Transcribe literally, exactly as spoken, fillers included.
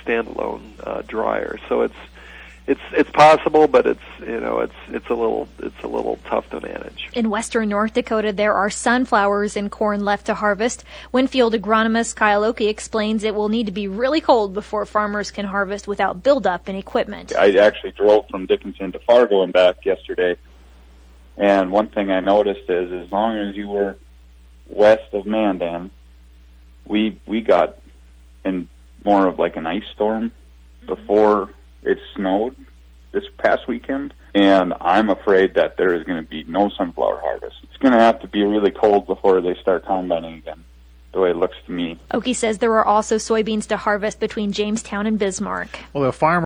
standalone uh, dryer. So it's it's it's possible, but it's you know it's it's a little it's a little tough to manage. In western North Dakota, there are sunflowers and corn left to harvest. Winfield agronomist Kyle Oakey explains it will need to be really cold before farmers can harvest without buildup in equipment. I actually drove from Dickinson to Fargo and back yesterday, and one thing I noticed is as long as you were west of Mandan, we we got in more of like an ice storm before it snowed this past weekend, and I'm afraid that there is going to be no sunflower harvest. It's going to have to be really cold before they start combining again, the way it looks to me. Oakey says there are also soybeans to harvest between Jamestown and Bismarck. Well, the farmer